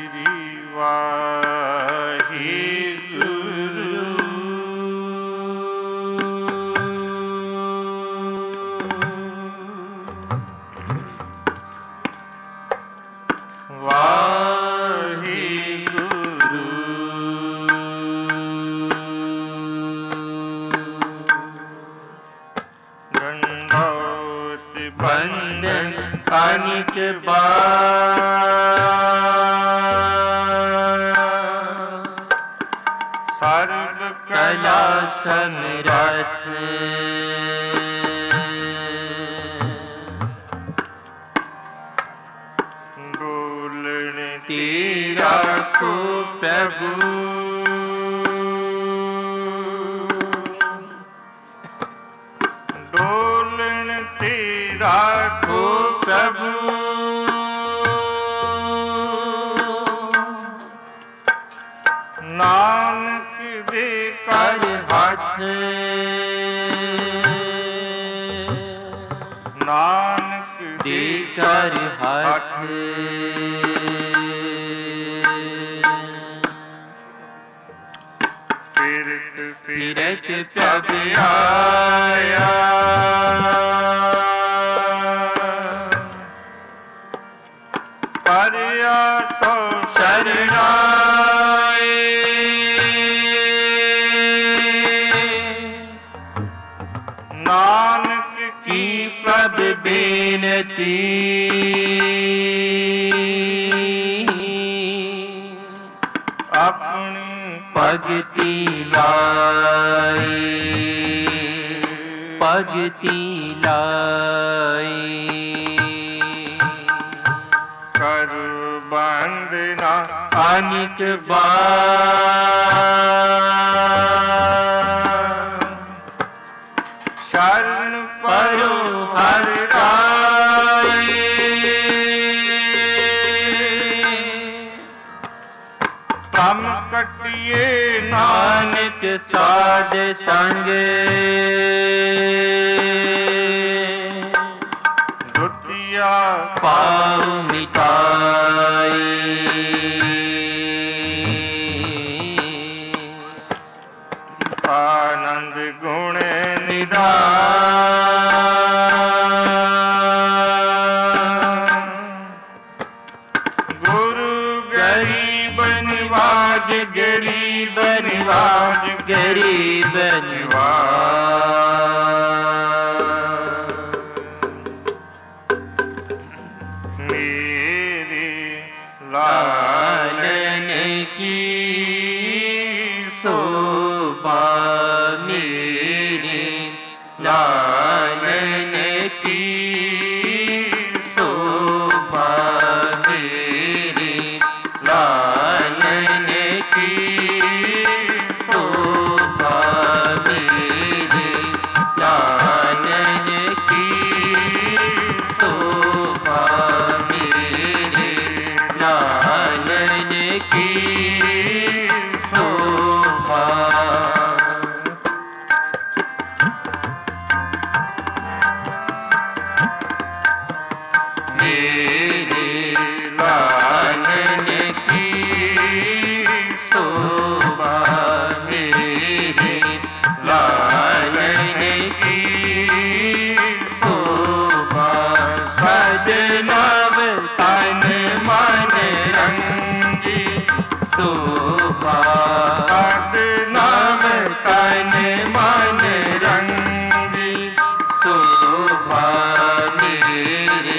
के बाद सर्व कला समरथ डोलन तेरा को प्रभु डोलन तेरा को प्रभु नानक दे कर हाथ नानक दे कर हाथ फिरत फिरत प्रभु आया परया तो शरणाए नानक की प्रभ बेनती अपनी भगति लाई भगति लाई कर बंदना अनिक बार शरण परो हर राय तम कटिए नानक साध संग दुतिया पाव मिटाई आनंद गुण निधान गुरु गरीब निवाज गरीब निवाज गरीब निवाज मेरे लालन की शोभा मेरे लालन की शोभा मेरे लालन की शोभा मेरे लालन की शोभा मेरे लालन की शोभा मेरे लालन की शोभा मेरे लालन की शोभा सदनव तन मन रंगी शोभा सदनव तन मन रंगी शोभा मेरे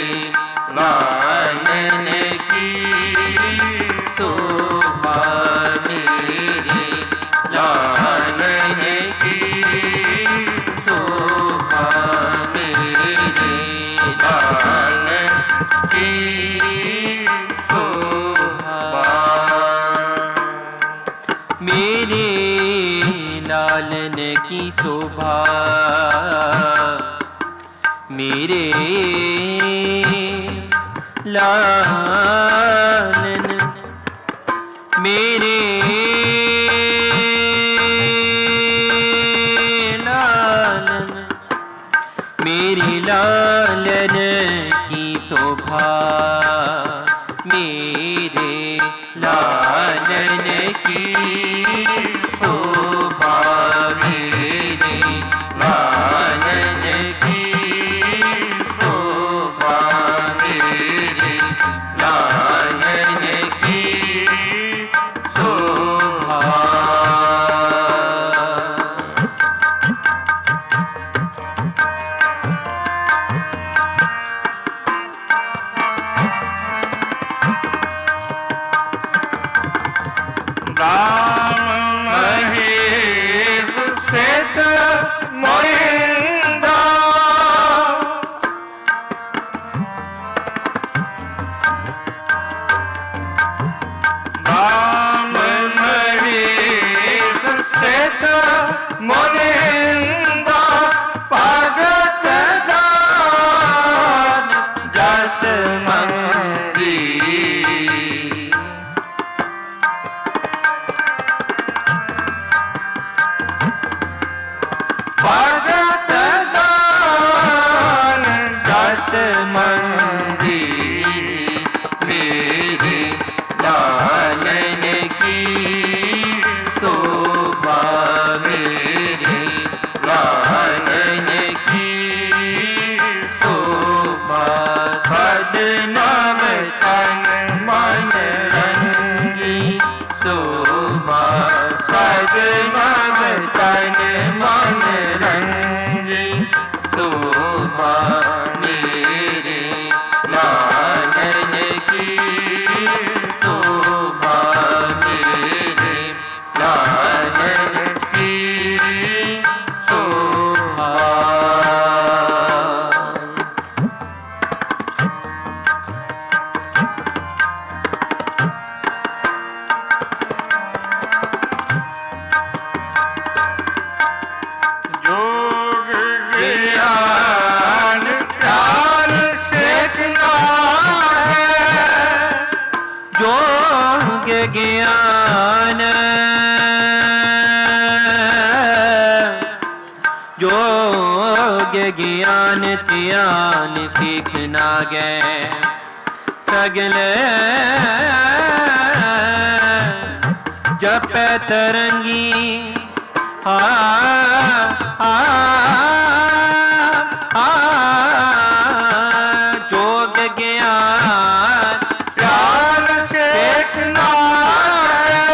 लालन की शोभा मेरे लालन की शोभा मेरे लालन की शोभा मेरे लालन की शोभा मेरे लालन मेरे लालन मेरे लालन की शोभा मेरे मेरे लालन की शोभा मेरे लालन की शोभा मेरे लालन की शोभा। राम महेश सिद्ध मोहिंदा राम महेश सिद्ध मोहिंदा भगत दान जस मंगी भगत दान जस मंगी मेरे लालन की शोभा मेरे लालन की शोभा। सदनव तन मन रंगी शोभा सदनव तन मन रंगी शोभा मेरे लालन की शोभा मेरे लालन की शोभा। योग ज्ञान ज्ञान सीखना है योग ज्ञान योग ज्ञान त्यान सीखना गए सगले जप तरंगी आ योग ज्ञान ज्ञान सीखना है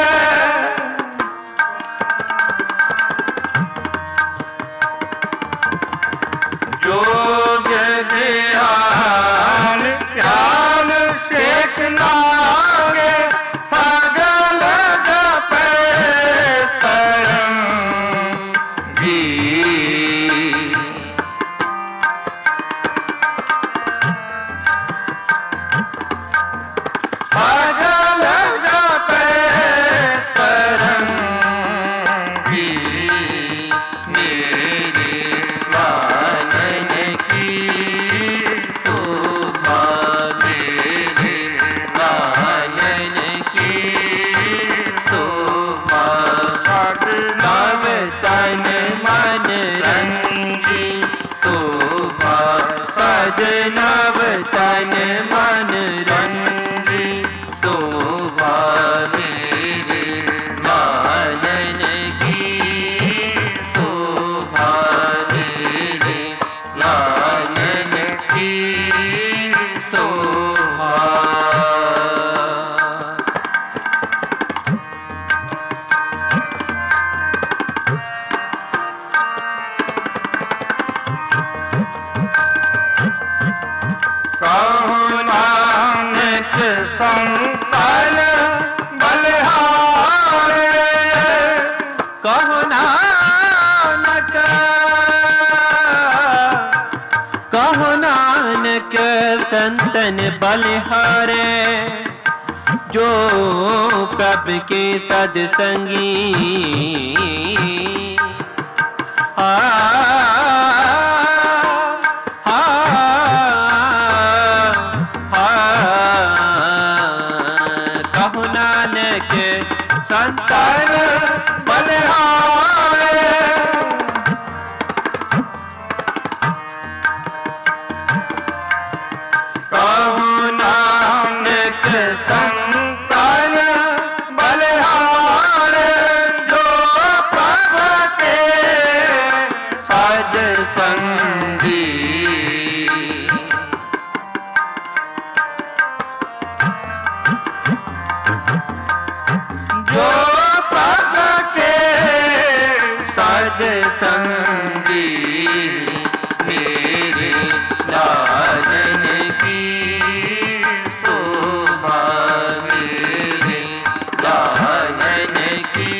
योग ज्ञान ज्ञान सीखना है सगल जपे तरंगी सगल जपे तरंगी मेरे लालन की शोभा मेरे लालन की शोभा। सदनव तन मन रंगी शोभा सदनव तन मन रंगी शोभा मेरे लालन की शोभा मेरे लालन की शोभा। कहो नानक संतन बलिहारे कहो नानक कहो नानक संतन बलिहारे जो प्रभु के सदसंगी कहो नानक संतन बलिहारे कहो नानक संतन संतन बलिहारे जो प्रभु के सद संगी जो प्रभु के सद संगी मेरे लालन की शोभा मेरे लालन की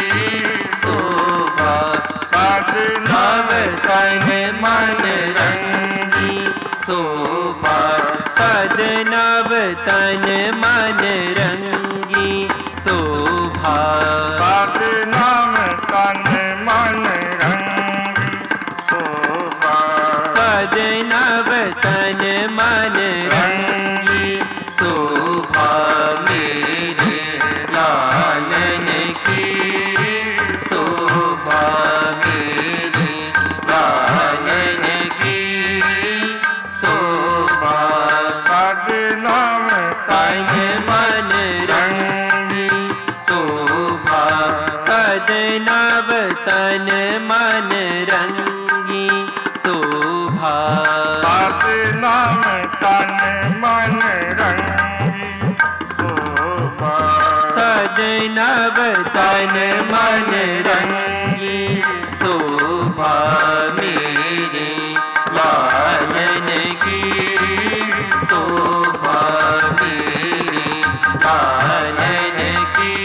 शोभा सद नव तन मन रंगी शोभा सद नव तन मन रंगी शोभा सद नव तन मन रंगी शोभा सद नव तन मन रंगी शोभा मेरे लालन की शोभा मेरे लालन की शोभा सद नव तन मन रंगी शोभा सद नव तन मन रंगी शोभा सद नव तन मन रंगी शोभा सद नव तन मन रंगी शोभा मेरे लालन की शोभा मेरे लालन की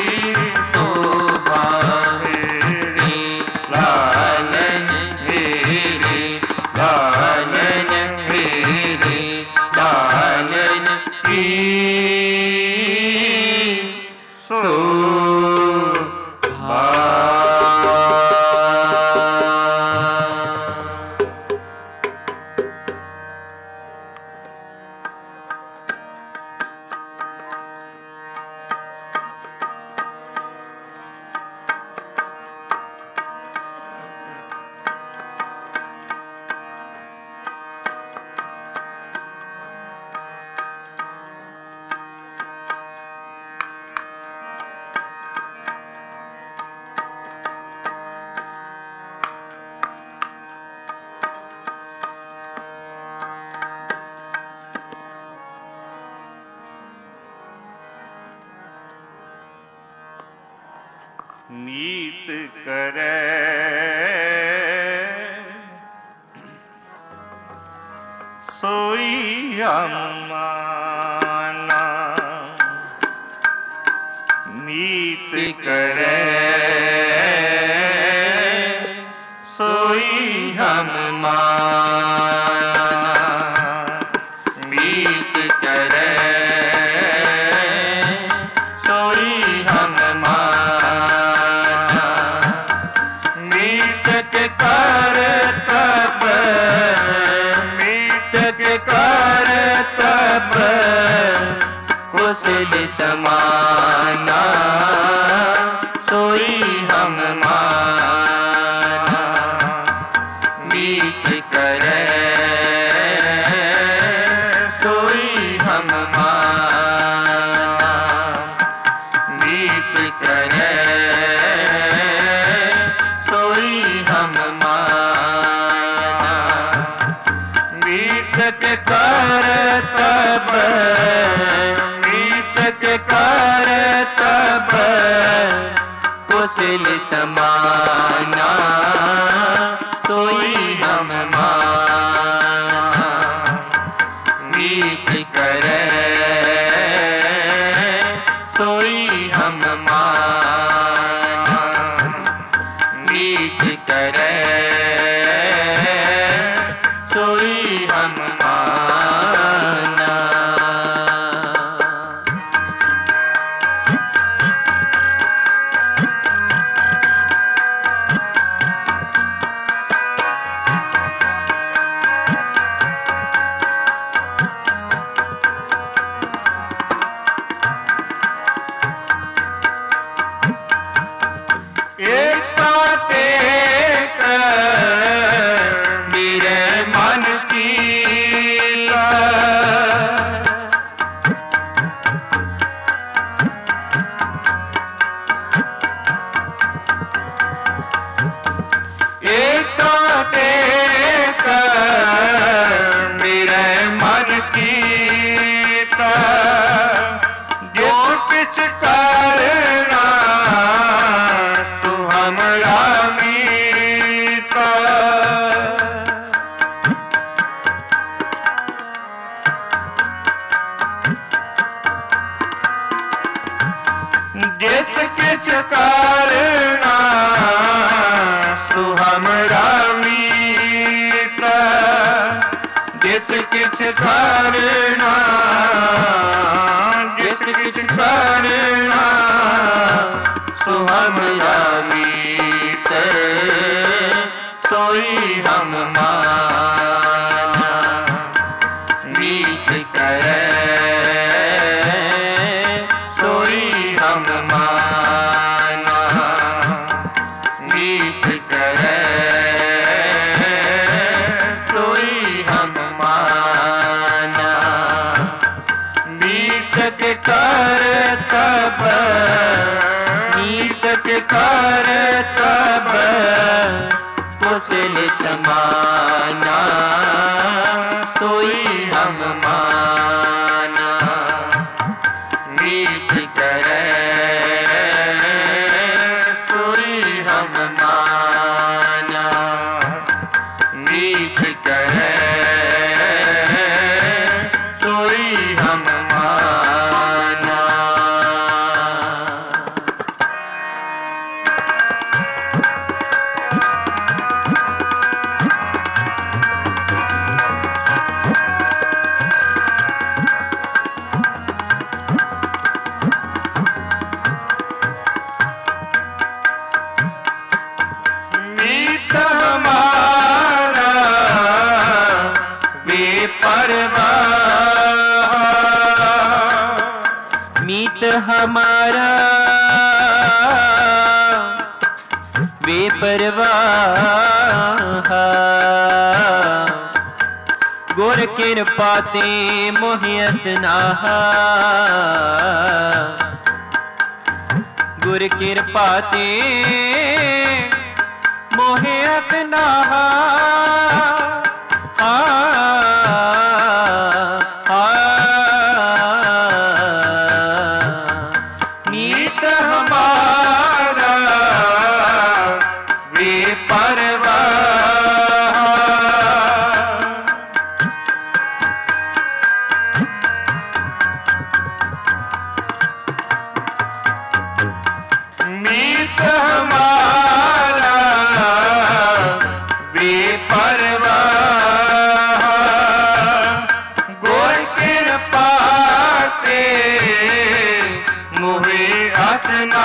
शोभा मेरे लालन मेरे लालन मेरे लालन की शोभा नीत करे सोई हम माना नीत करे सोई हम माना नीत करे सोई हम माना मीत के कर तब मीत के कर तब कुशल समाना सोई हम माना मीत करे सोई हम माना मीत करे सोई हम माना मीत के कर तब मीत के कर तब कुशल समाना सोई हम माना मीत करे सोई हम माना मीत करे सोई हम माना जिस किछ करना सो हमरा मीत, जिस किछ करना जिस किछ करना सो हमरा मीत, सोई हम माना। मीत करे सोई हम माना, मीत करे सोई हम माना। मीत के कर तब, मीत के कर तब कुशल समाना, सोई हम माना। मीत करे सोई हम माना, मीत करे सोई हम माना। मीत हमारा बेपरवाह, मीत हमारा बेपरवाह। गुर कृपा ते मोहियत नाहा, गुर कृपा ते मोहियत नाहा। मीत हमारा बेपरवाह, मीत हमारा बेपरवाह। गुर कृपा ते मोहे असना,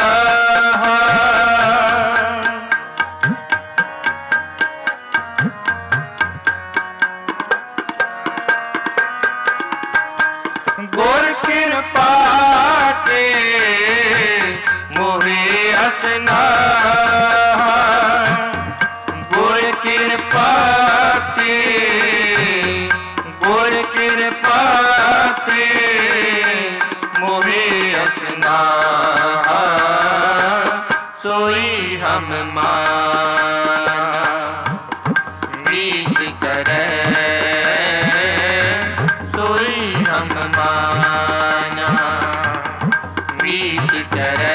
गुर कृपा ते मोहे असना। गुर कृपा ते, गुर कृपा ते मोहे असना, सोई हम माना। मीत करे सोई हम माना, मीत करे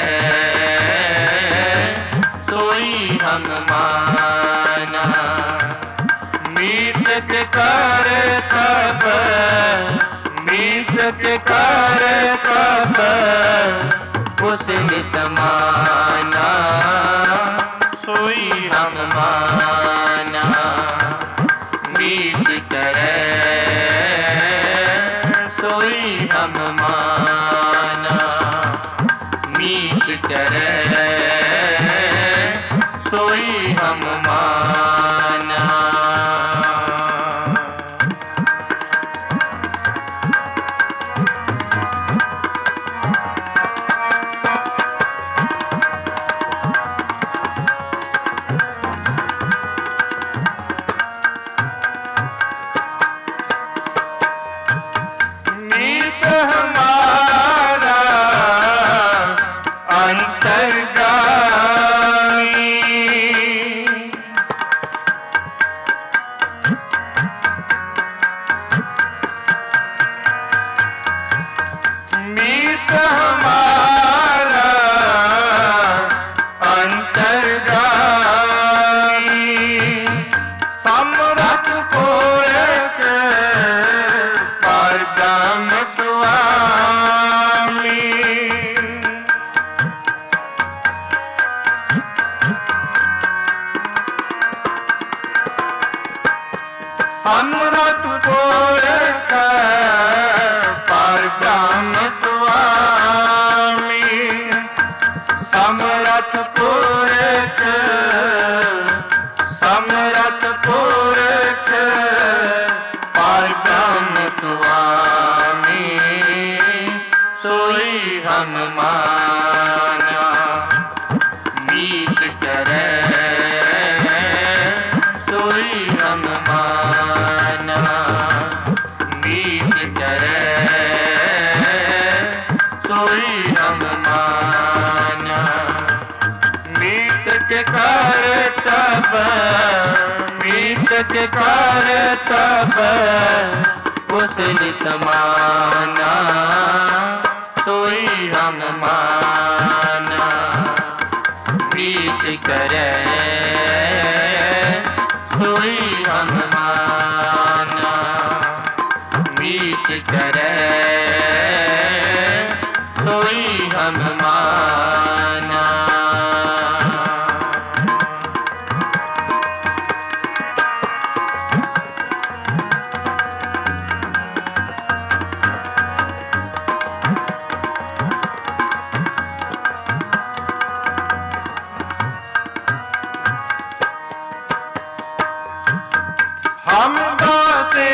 सोई हम माना। मीत के कर तब, मीत के कर तब कुशल समाना, सोई हम माना। मीत करे सोई हम माना, मीत करे सोई हम माना। मीत हमारा अंतर्गामी, मीत हमारा अंतर्गामी। समरथ पूरक परदम स्वामी, पुरख समरथ पुरख पार ब्रह्म स्वामी सोई हम माना मीत करे सोई हम माना मीत करे सोई हम माना मीत के कर तब मीत के कर तब कुशल समाना सोई हम माना मीत करे सोई हम माना मीत करे सोई हम माना हम दासे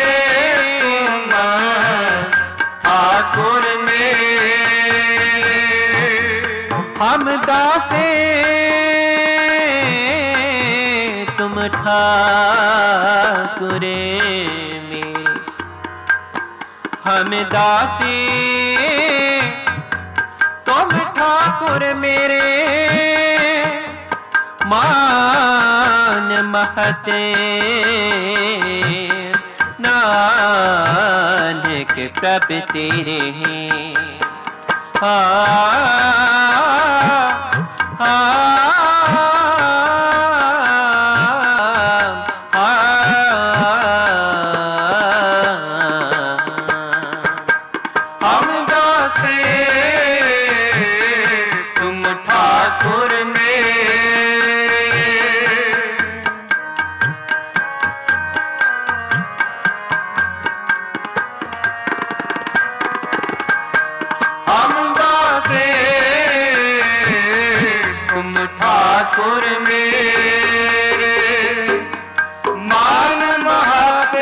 ठाकुर मेरे हम दासे तुम ठाकुर मेरे हम दासे तुम ठाकुर मेरे मान महते नानक प्रभ तेरे आ हम दासे तुम ठाकुर मेरे हम दासे तुम ठाकुर मेरे मान महत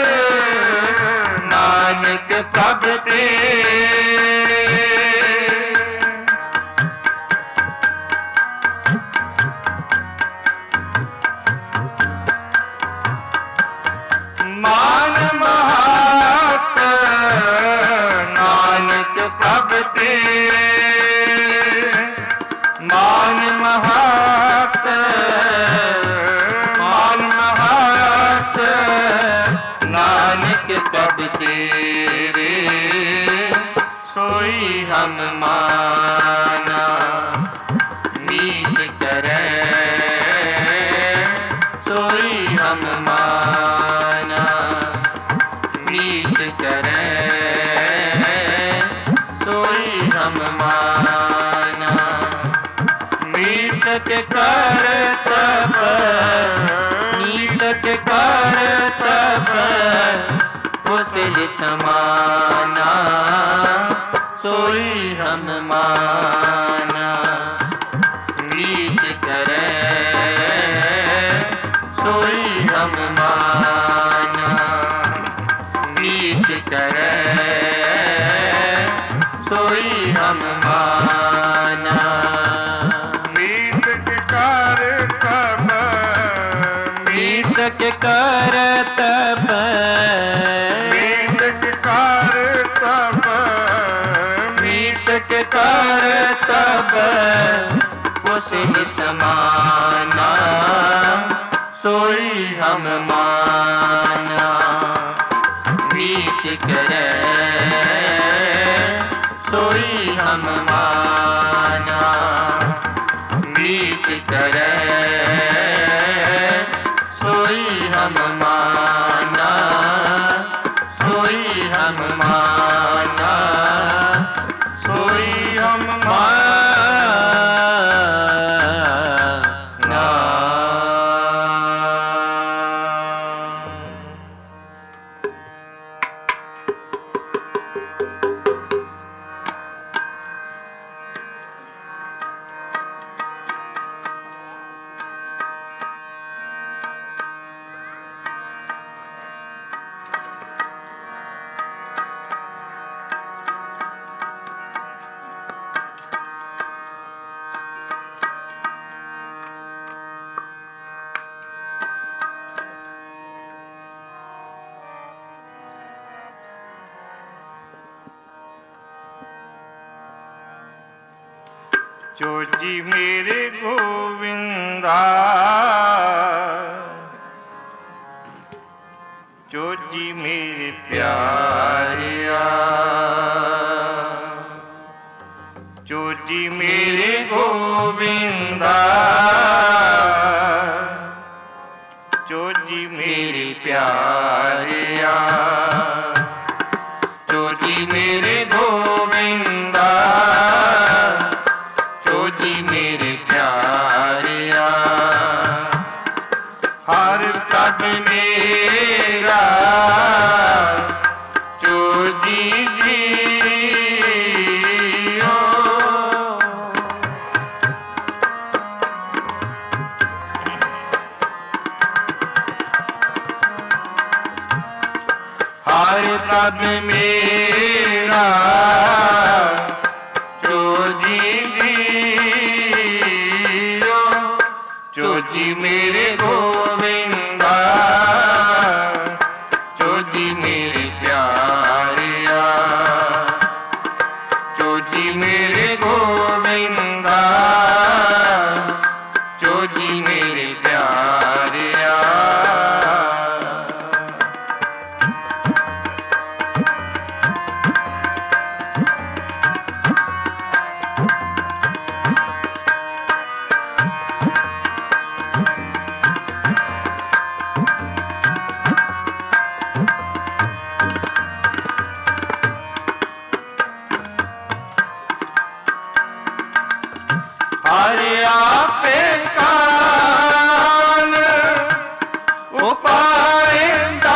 नानक प्रभ तेरे मान महत नानक प्रभ तेरे मान महत नानक प्रभ तेरे सोई हम माना मीत करे सोई हम माना मीत करे सोई हम माना मीत के कर तब मीत के कर तब कुशल समाना सोई हम माना मीत करे सोई हम माना मीत करे सोई हम माना मीत के कर तब मीत के कर तब मीत के कर तब मीत के कर तब कुशल समाना सोई हम माना मीत करे सोई हम माना मीत करे सोई हम माना सोई हम माना सोई हम माना ਚੋਜੀ ਮੇਰੇ ਗੋਵਿੰਦਾ, ਚੋਜੀ ਮੇਰੇ ਪਿਆਰਿਆ, ਚੋਜੀ ਮੇਰੇ ਗੋਵਿੰਦਾ, ਚੋਜੀ ਮੇਰੇ ਪਿਆਰਿਆ, ਚੋਜੀ ਮੇਰੇ ਗੋਵਿੰਦਾ, ਚੋਜੀ ਮੇਰੇ ਪਿਆਰਿਆ, ਹਰ ਪ੍ਰਭ ਮੇਰਾ ਚੋਜੀ ਜੀਓ, ਹਰ ਪ੍ਰਭ ਮੇਰਾ ਚੋਜੀ ਜੀਓ, ਚੋਜੀ ਮੇਰੇ ਗੋਵਿੰਦਾ, ਚੋਜੀ ਮੇਰੇ ਪਿਆਰਿਆ, ਚੋਜੀ ਮੇਰੇ ਗੋਵਿੰਦਾ, ਚੋਜੀ ਮੇਰੇ ਪਿਆਰਿਆ, ਹਰਿ ਆਪੇ ਕਾਲ ਉਪਾਇੰਦਾ,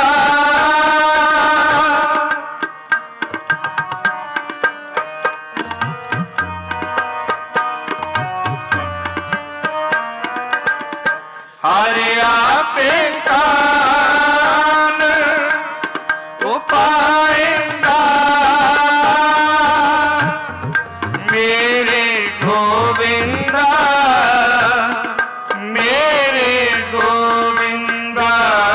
ਹਰਿ ਆਪੇ ਕਾਲ ਉਪਾਇੰਦਾ, ਮੇਰੇ ਗੋਵਿੰਦਾ, ਮੇਰੇ ਗੋਵਿੰਦਾ,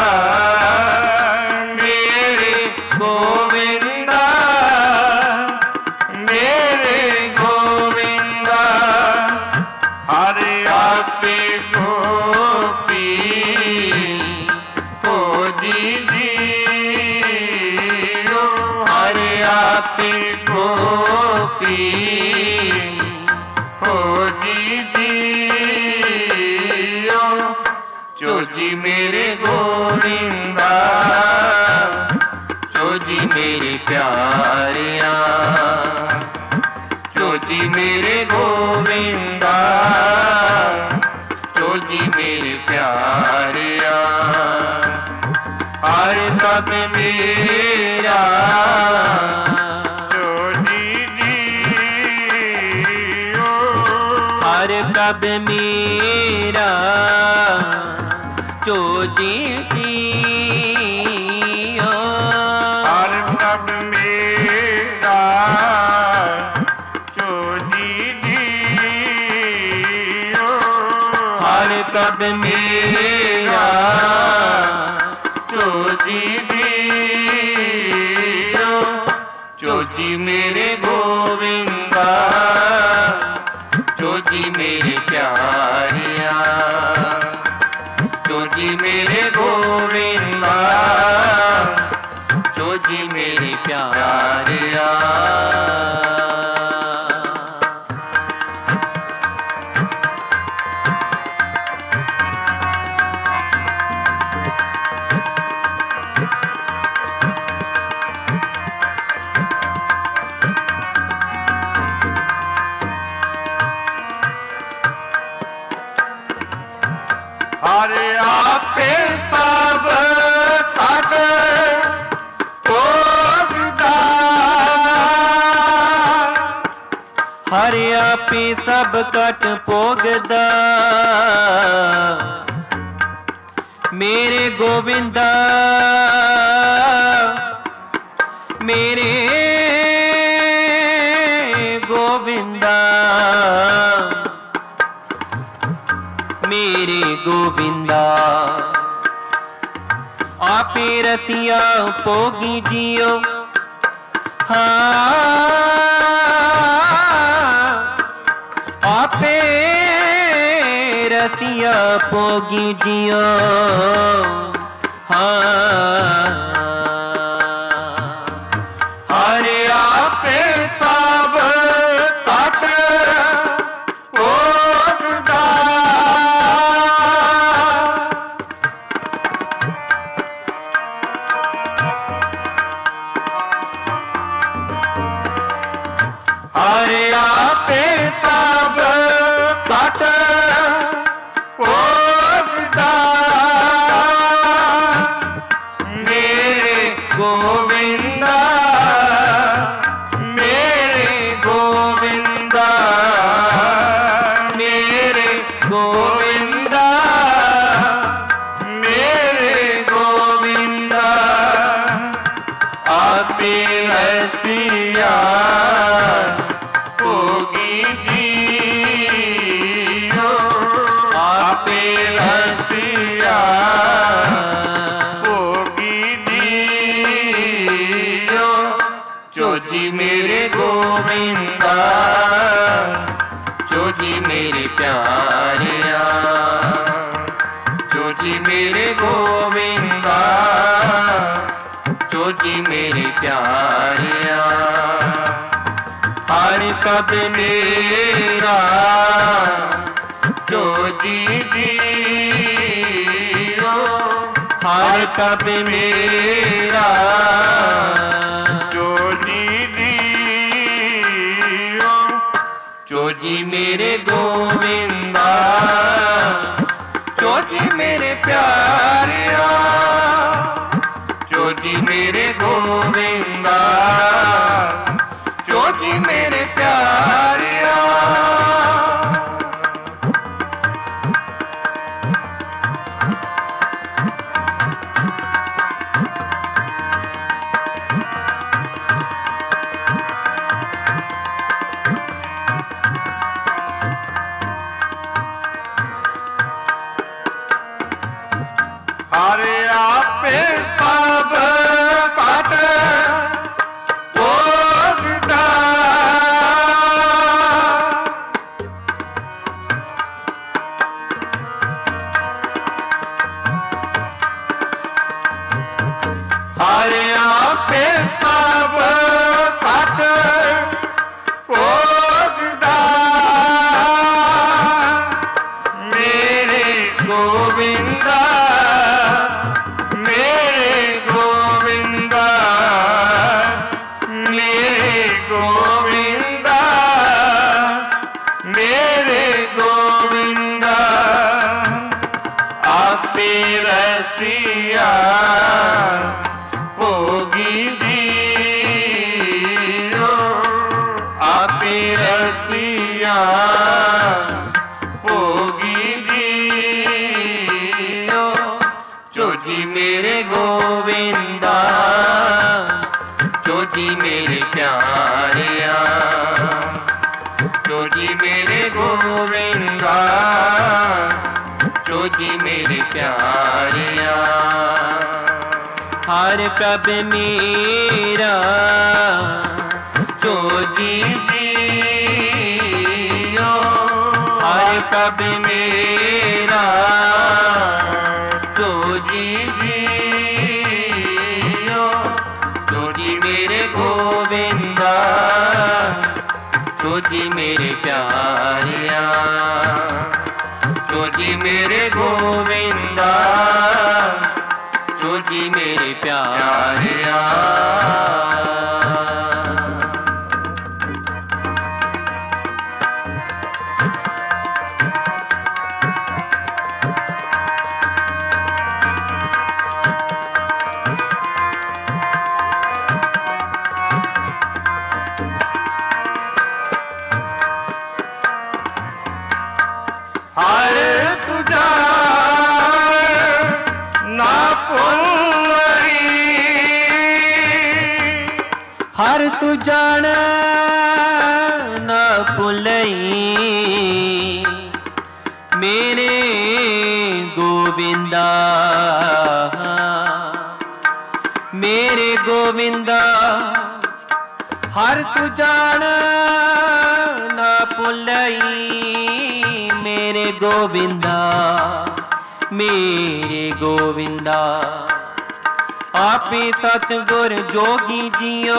ਮੇਰੇ ਗੋਵਿੰਦਾ, ਮੇਰੇ ਗੋਵਿੰਦਾ, ਹਰਿ ਆਪੇ ਗੋਪੀ ਖੋਜੀ ਜੀਓ, ਹਰਿ ਆਪੇ ਗੋਪੀ ਖੋਜੀ ਜੀਓ, ਚੋਜੀ ਮੇਰੇ ਗੋਵਿੰਦਾ, ਚੋਜੀ ਮੇਰੇ ਪਿਆਰਿਆ, ਚੋਜੀ ਮੇਰੇ ਗੋਵਿੰਦਾ, ਚੋਜੀ ਮੇਰੇ ਪਿਆਰਿਆ, ਹਰ ਪ੍ਰਭ ਮੇਰਾ ਚੋਜੀ ਜੀਓ, ਹਰ ਪ੍ਰਭ ਮੇਰਾ ਚੋਜੀ ਜੀਓ, ਹਰ ਪ੍ਰਭ ਮੇਰਾ ਚੋਜੀ ਜੀਓ, ਹਰ ਪ੍ਰਭ ਮੇਰਾ ਚੋਜੀ ਜੀਓ, ਚੋਜੀ ਮੇਰੇ ਗੋਵਿੰਦਾ, ਚੋਜੀ ਮੇਰੇ ਪਿਆਰਿਆ, ਚੋਜੀ ਮੇਰੇ ਗੋਵਿੰਦਾ, ਚੋਜੀ ਮੇਰੇ ਪਿਆਰਿਆ, ਹਰਿ ਆਪੇ ਸਭ ਤਦ ਭੋਗਦਾ, ਹਰਿ ਆਪੇ ਸਭ ਕਟ ਭੋਗਦਾ, ਮੇਰੇ ਗੋਵਿੰਦਾ, ਮੇਰੇ ਗੋਵਿੰਦਾ, ਮੇਰੇ ਗੋਵਿੰਦਾ, ਆਪੇ ਰਸੀਆ ਭੋਗੀ ਜੀਓ, ਹਾਂ पोगी जियो। हरे आपे सब तट ओढ़दा। हरे आपे सब तट ओढ़दा। मेरे गोविंदा मेरे गोविंदा मेरे गोविंदा मेरे गोविंदा। आपे रसिया पोगी जियो। आपे रसिया पोगी जियो। चोजी मेरे गोविंदा चोजी मेरे प्यारिया। चोजी मेरे गोविंदा चोजी मेरे प्यारिया। हर कब मेरा चोजी जियो। हर कब मेरा चोजी जियो। चोजी मेरे गोविंदा चोजी मेरे प्यारिया। चोजी मेरे गोविंदा चोजी मेरे प्यारिया। हरे आपे सब कट ओढ़दा। हरे आपे सब कट ओढ़दा। मेरे गोविंदा मेरे गोविंदा मेरे गोविंदा मेरे गोविंदा। आपे रसिया पोगी जियो। आपे रसिया पोगी जियो। चोजी मेरे गोविंदा चोजी मेरे प्यारिया। चोजी मेरे गोविंदा चोजी मेरे प्यारिया। हर कब मेरा चोजी जियो। हर कब मेरा चोजी जियो। चोजी मेरे गोविंदा चोजी मेरे प्यारिया। चोजी मेरे गोविंदा चोजी मेरे प्यारिया। हर सुजान ना भुलई। हर तू जान न भुलई। मेरे गोविंदा मेरे गोविंदा। हर तू जान न भुलई। मेरे गोविंदा मेरे गोविंदा। आपे सतगुर जोगी जियो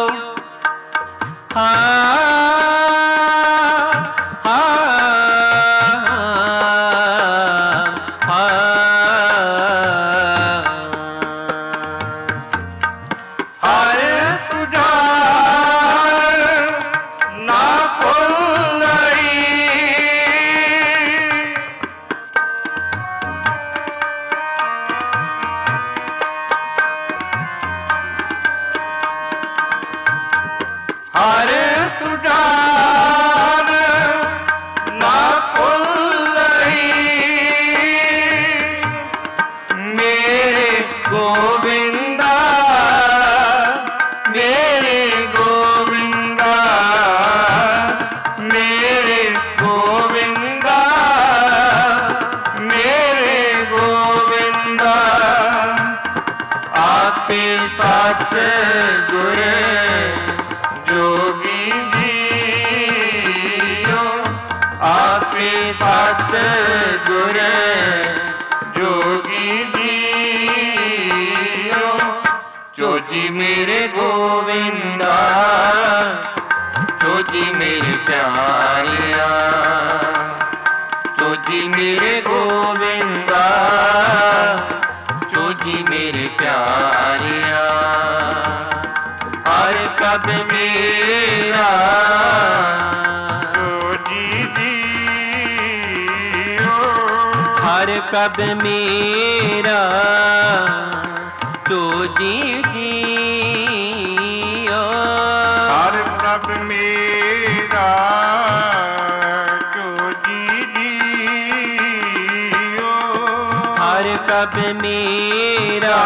कब मेरा तो जी जियो हर कब मेरा तो जी जियो हर कब मेरा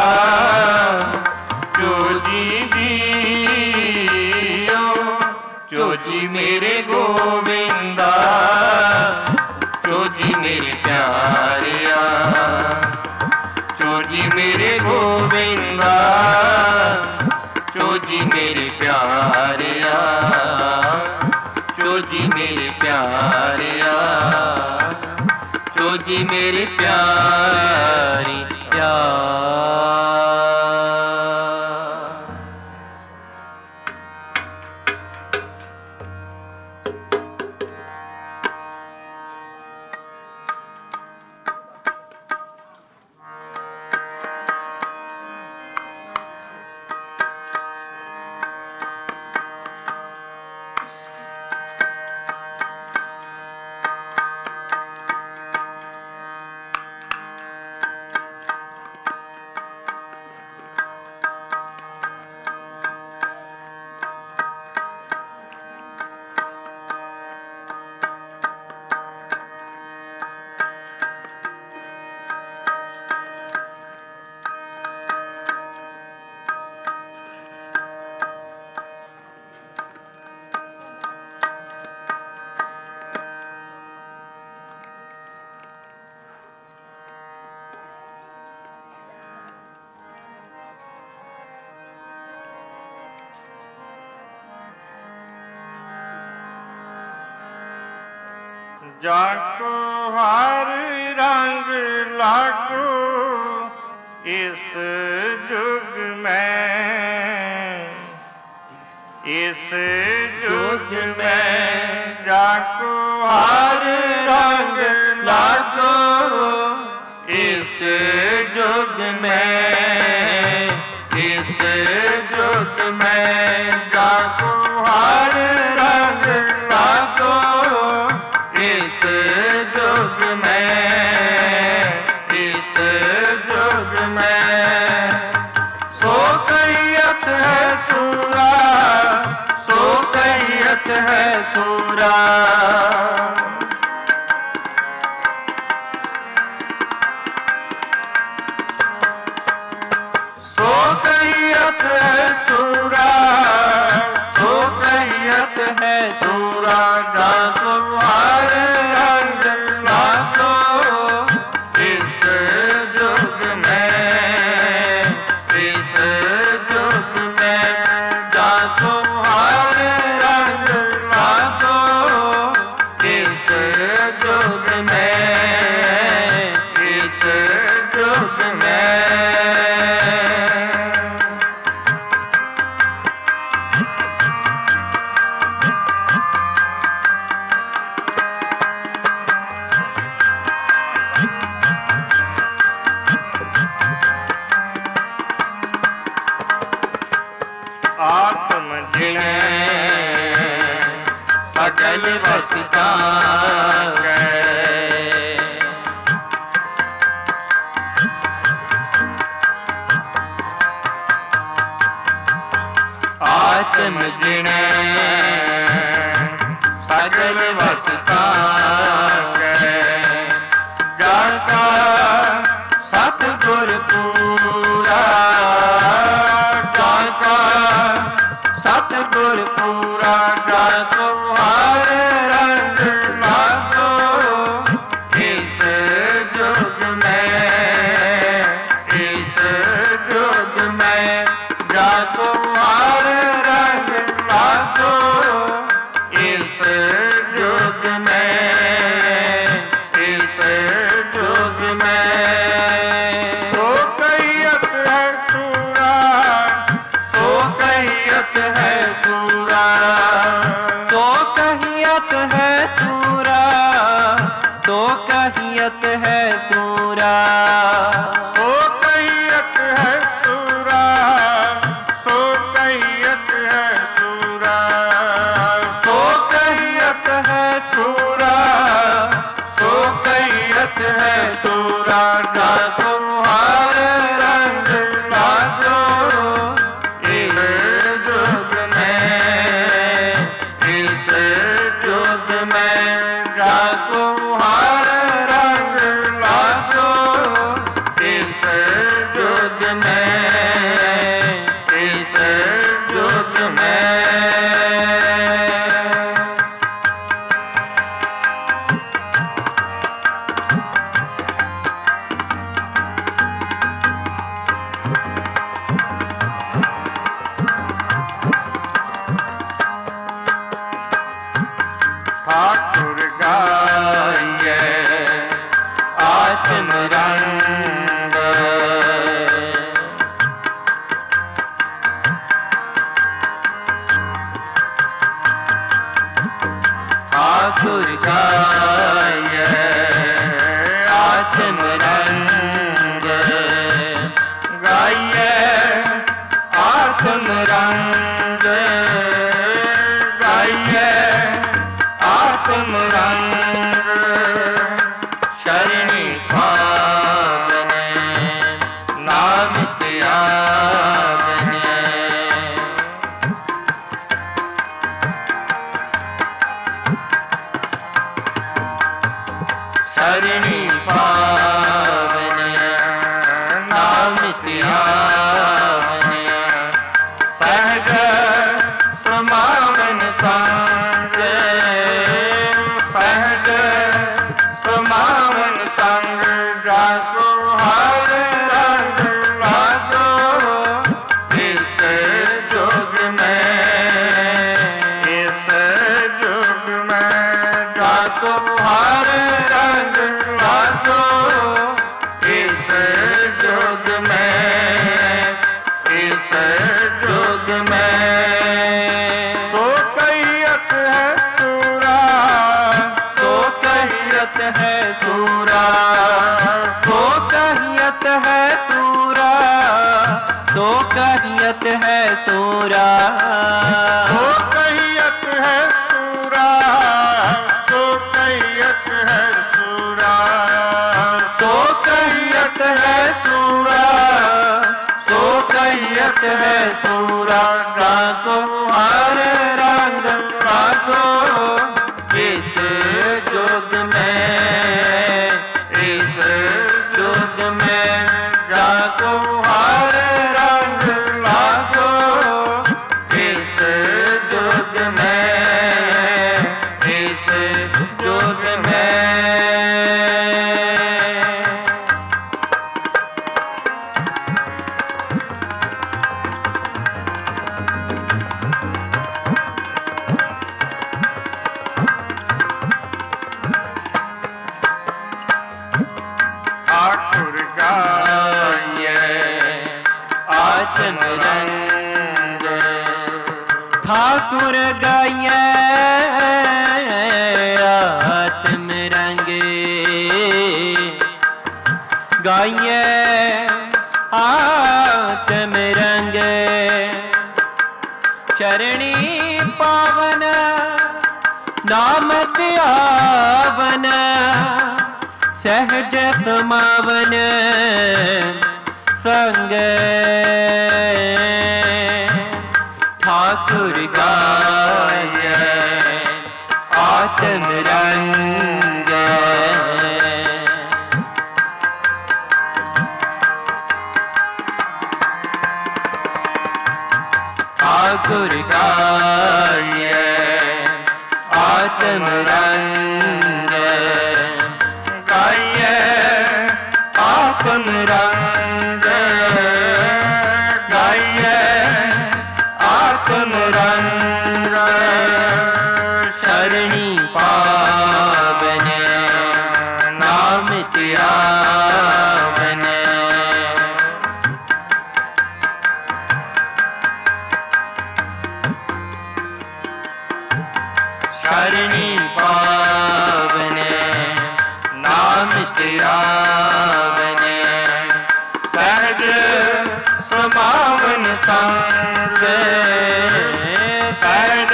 तो जी जियो जो जी मेरे गोविंदा जो जी मेरे प्यारिया जो जी मेरे गोविंदा जो जी मेरे प्यारिया जो जी मेरे प्यारिया जो जी मेरे प्यारिया। जाको हर रंग लागो इस जुग में जाको हर रंग लागो इस जुग में जाको हर रंग लागो इस जुग में सो कैयत है सूरा सो कैयत है सूरा सो कैयत है सूरा सो कैयत है सूरा जाको हर रंग लागो इस जुग में जाको हर रंग लागो इस जुग में बस जागे। आत्म जिणे सगल बस जागे। जाका सतगुर पूरा, जाका सतगुर पूरा, जाको हर रंग लागो इस जुग में, इस जुग में, जाको हर रंग लागो इस जुग में, इस जुग में। सो कैयत है सूरा, सो कहियत है सूरा, सो कहियत है सूरा, सो कहियत है सूरा। सो कैयत है सूरा, सो कैयत है सूरा, सो कहियत है सूरा, सो कहियत है सूरा। जाको हर रंग लागो इस जुग में, इस जुग में, जाको हर रंग लागो इस जुग में, इस जुग में। ठाकुर गाये आत्म रंग, ठाकुर गाये आत्म रंग, गाये आत्म रंग, गाये आत्म रंग। शरणी पावने नाम त्यागने, शरणी पावने नाम त्यागने। सहज समावन संग, सहज समावन संग, जाको हर रंग लागो इस जुग में, इस जुग में, जाको हर रंग लागो इस जुग में, इस जुग में। सो कैयत है सूरा, सो कहियत है सूरा, सो कहियत है सूरा, सो कहियत है सूरा। सो कैयत है सूरा, सो कैयत है सूरा, सो कहियत है सूरा, सो कहियत है सूरा। जाको हर रंग लागो इस जुग में, इस जुग में, जाको हर रंग लागो इस जुग में, इस जुग में। ठाकुर गाये आत्म रंग, ठाकुर गाये आत्म रंग, गाये आत्म रंग। चरणी पावन नाम ਨਾਮਤ ਆਵਨ ਸਹਿਜ ਸਮਾਵਨ ਸੰਗ ਠਾकुर ਗਾਇ ਆਤਮ ਰੰਗ ਠਾकुर ਗਾਇ ਆਤਮ ਰੰਗ ਗਾਈਏ ਆਤਮ ਰੰਗ ਗਾਈਏ ਆਤਮ ਰੰਗ ਸ਼ਰਣੀ ਪਾਵਨ ਨਾਮ ਧਿਆਵਨ ਸ਼ਰਣੀ ਪਾਵਨ ਨਾਮ ਧਿਆਵਨ ਸਹਿਜ ਸਮਾਵਨ ਸੰਗ ਸਹਿਜ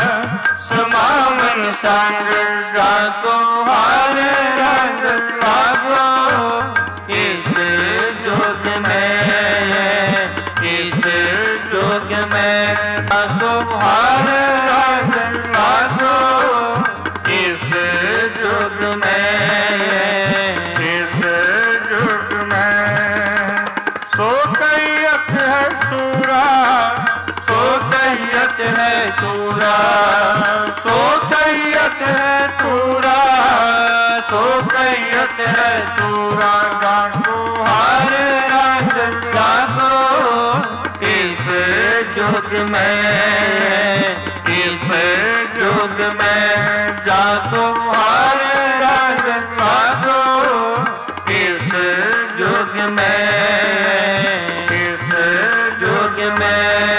ਸਮਾਵਨ ਸੰਗ ਗਾਕੋ ਹਰ ਰੰਗ ਲਾਗੋ ਇਸ ਜੋਗ ਮੈਂ ਇਸ ਜੋਗ ਮੈਂ ਗਾਕੋ ਹਰ ਰੰਗ ਲਾਗੋ ਇਸ ਜੋਗ ਮੈਂ ਇਸ ਜੁਗ ਮੈਂ ਸੋ ਕਈਅਤ ਹੈ ਸੂਰਾ ਸੋ ਕਹੀਅਤ ਹੈ ਸੂਰਾ ਸੋ ਕਈਅਤ ਹੈ ਸੂਰਾ ਸੋ ਕਹੀਅਤ ਹੈ ਸੂਰਾ ਗਾਕੋ ਹਰ ਰੰਗ ਲਾਗੋ ਇਸ ਜੋਗ ਮੈਂ ਇਸ ਜੋਗ ਮੈਂ ਜਾਗੋ ਹਰ ਰੰਗ ਲਾਗੋ ਇਸ ਜੋਗ ਮੈਂ ਇਸ ਜੋਗ ਮੈਂ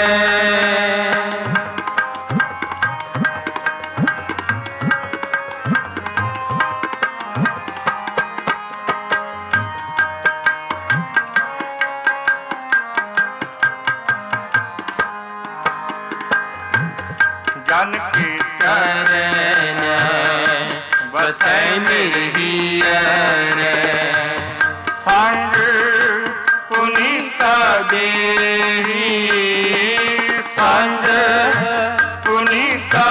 ਜਨ ਕੀ ਚਰਨ ਵਸੈ ਮੇਰੀ ਹੀਰ ਸੰਗ ਪੁਨੀਤਾ ਦੇਹੀ ਸੰਗ ਪੁਨੀਤਾ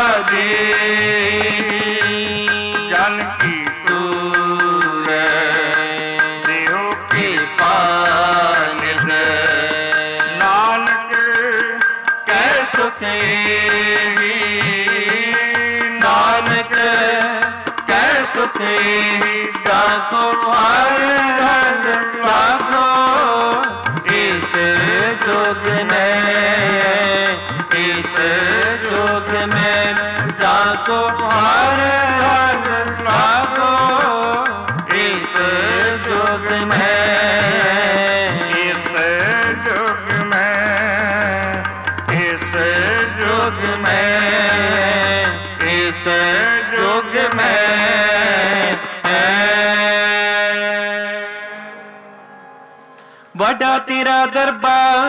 ਦੇਹੀ ਜਨ ਕੀ ਤੂਰ ਦੇਹੁ ਕੇ ਪਾਲਨ ਨਾਨਕ ਕਹਿ ਸੁਖੀ ਨਾਨਕ ਕਹਿ ਸੁਖੀ ਗਾਖੋ ਹਰ ਰੰਗ ਲਾਗੋ ਇਸ ਜੋਗ ਮੈਂ ਇਸ ਜੋਗ ਮੈਂ ਗਾਖੋ ਹਰ ਰੰਗ ਲਾਗੋ ਇਸ ਜੋਗ ਮੈਂ ਇਸ ਜੁਗ ਮੈਂ ਇਸ ਜੋਗ ਮੈਂ ਇਸ ਜੋਗ ਮੈਂ ਵੱਡਾ ਤੇਰਾ ਦਰਬਾਰ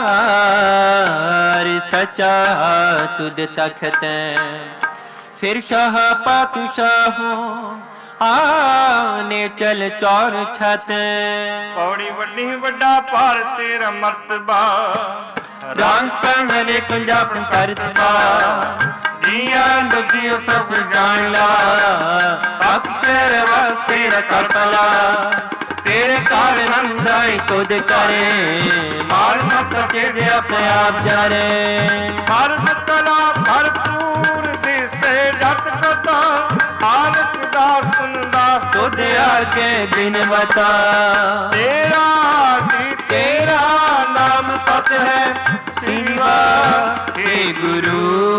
ਸੱਚਾ ਤੁਧ ਤਖਤ ਫਿਰ ਸ਼ਾਹ ਪਾਤਸ਼ਾਹੋ ਆਨੇ ਚਲ ਚੌਰ ਛਤ ਪੌੜੀ ਵੱਡੀ ਵੱਡਾ ਭਾਰ ਤੇਰਾ ਮਰਤਬਾ ਰੰਗ ਕੰਗਨੇ ਪੰਜਾਬ ਕਰਤਬਾ ਜੀਆਂ ਦੁਜੀਓ ਸਭ ਜਾਣ ਲਾ ਸਭ ਤੇਰੇ ਵਾਸਤੇ ਰਖਤਲਾ ਤੇਰੇ ਕਾਰਨ ਅੰਦਾਈ ਤੁਧ ਕਰੇ ਮਾਰ ਮਤ ਕੇ ਜੇ ਆਪਣੇ ਆਪ ਜਾਰੇ ਸਰਬ ਕਲਾ ਭਰਪੂਰ ਦਿਸੇ ਜਤ ਕਥਾ ਹਾਲਤ ਦਾ ਸੁਨਦਾ ਤੁਧ ਆਗੇ ਬਿਨਵਤਾ ਤੇਰਾ ਜੀ ਤੇਰਾ ਨਾਮ ਸਤ ਹੈ ਸਿਵਾ हे ਗੁਰੂ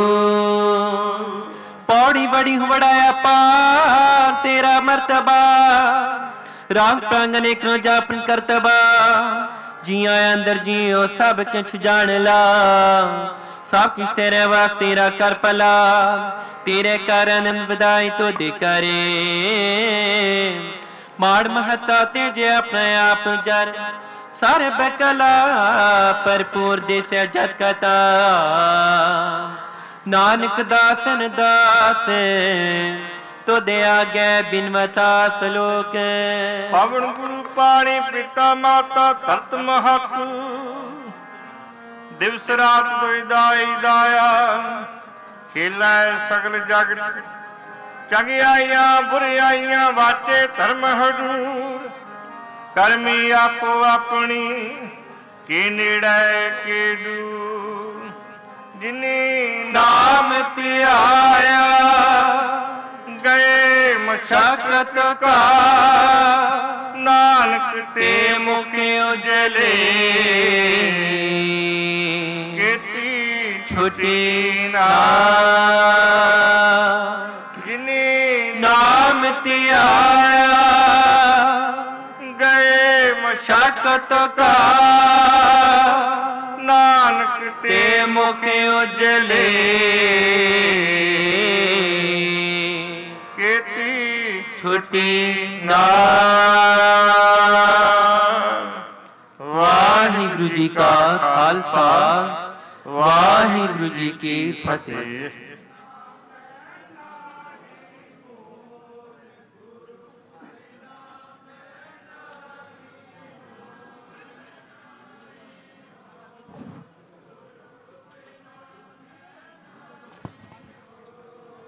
ਪੌੜੀ ਬੜੀ ਵੜਾਇਆ ਪਾਰ ਤੇਰਾ ਮਰਤਬਾ ਰਾਮ ਟੰਗ ਅਨੇਕ ਨੂੰ ਜਾਪਨ ਕਰਤਬਾ ਜੀਆਂ ਅੰਦਰ ਜੀਓ ਸਭ ਕੁਛ ਜਾਣ ਲਾ ਸਭ ਕੁਛ ਤੇਰੇ ਵਾਸਤੇ ਰਾ ਕਰ ਪਲਾ ਤੇਰੇ ਕਾਰਨ ਵਧਾਈ ਤੁਧ ਕਰੇ ਮਾੜ ਮਹਤਾ ਤੇ ਜੇ ਆਪਣੇ ਆਪ ਜਰ ਸਾਰੇ ਬਕਲਾ ਭਰਪੂਰ ਦੇਸੇ ਜਤ ਕਤਾ ਨਾਨਕ ਦਾਸਨ ਦਾਸ तुद आगे बिनवता सलोक। पवन गुरु पाणी पिता माता धरत महक, दिवस रात दोई दाई दाया, खेला सगल जगत चंगियाइयां बुराइयां वाचे धर्म हजूर। करमी आपो अपनी के नेड़े के दूर, जिन्हें नाम त्याया गए मशक्कत का, नानक ते मुख उजले केती छुटी ना। जिन्हें नाम त्याया गए मशक्कत का, नानक ते मुख उजले केती छुटी ना। वाहिगुरु जी का खालसा, वाहिगुरु जी की फतेह।